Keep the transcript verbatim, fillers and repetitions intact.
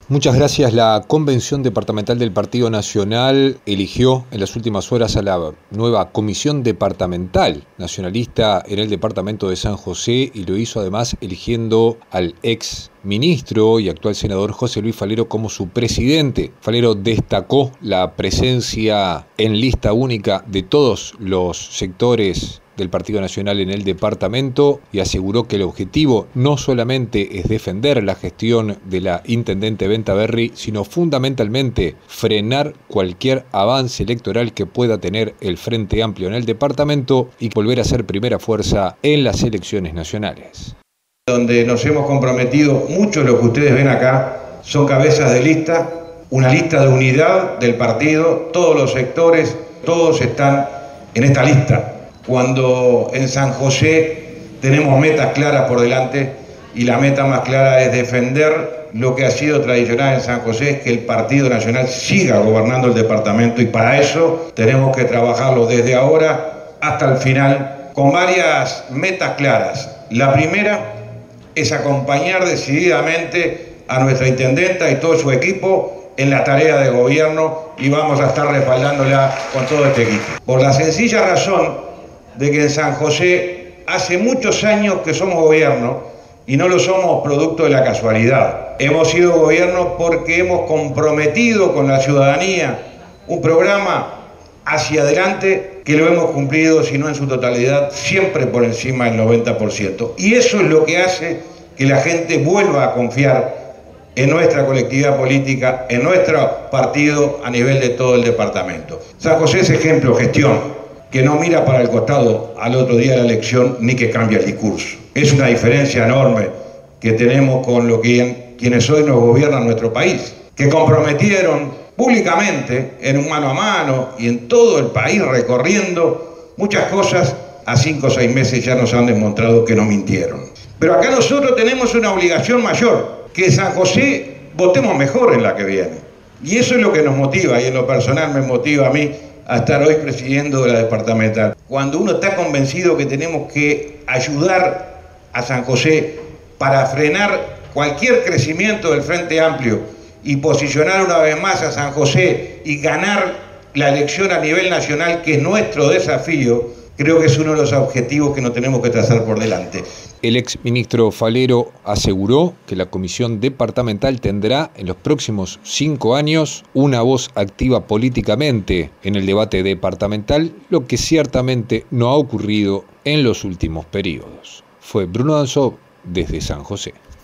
Muchas gracias. La Convención Departamental del Partido Nacional eligió en las últimas horas a la nueva Comisión Departamental Nacionalista en el departamento de San José y lo hizo además eligiendo al ex ministro y actual senador José Luis Falero como su presidente. Falero destacó la presencia en lista única de todos los sectores del Partido Nacional en el departamento y aseguró que el objetivo no solamente es defender la gestión de la intendente Benta Berry, sino fundamentalmente frenar cualquier avance electoral que pueda tener el Frente Amplio en el departamento y volver a ser primera fuerza en las elecciones nacionales. Donde nos hemos comprometido, muchos de los que ustedes ven acá son cabezas de lista, una lista de unidad del partido, todos los sectores, todos están en esta lista. Cuando en San José tenemos metas claras por delante y la meta más clara es defender lo que ha sido tradicional en San José, es que el Partido Nacional siga gobernando el departamento y para eso tenemos que trabajarlo desde ahora hasta el final con varias metas claras. La primera es acompañar decididamente a nuestra intendenta y todo su equipo en la tarea de gobierno y vamos a estar respaldándola con todo este equipo. Por la sencilla razón de que en San José hace muchos años que somos gobierno y no lo somos producto de la casualidad. Hemos sido gobierno porque hemos comprometido con la ciudadanía un programa hacia adelante que lo hemos cumplido, si no en su totalidad, siempre por encima del noventa por ciento. Y eso es lo que hace que la gente vuelva a confiar en nuestra colectividad política, en nuestro partido a nivel de todo el departamento. San José es ejemplo, gestión, que no mira para el costado al otro día de la elección ni que cambia el discurso. Es una diferencia enorme que tenemos con lo que quienes hoy nos gobiernan nuestro país, que comprometieron públicamente en un mano a mano y en todo el país recorriendo muchas cosas, a cinco o seis meses ya nos han demostrado que no mintieron. Pero acá nosotros tenemos una obligación mayor, que San José votemos mejor en la que viene. Y eso es lo que nos motiva y en lo personal me motiva a mí a estar hoy presidiendo de la departamental. Cuando uno está convencido que tenemos que ayudar a San José para frenar cualquier crecimiento del Frente Amplio y posicionar una vez más a San José y ganar la elección a nivel nacional, que es nuestro desafío, creo que es uno de los objetivos que nos tenemos que trazar por delante. El exministro Falero aseguró que la comisión departamental tendrá en los próximos cinco años una voz activa políticamente en el debate departamental, lo que ciertamente no ha ocurrido en los últimos periodos. Fue Bruno Danzó desde San José.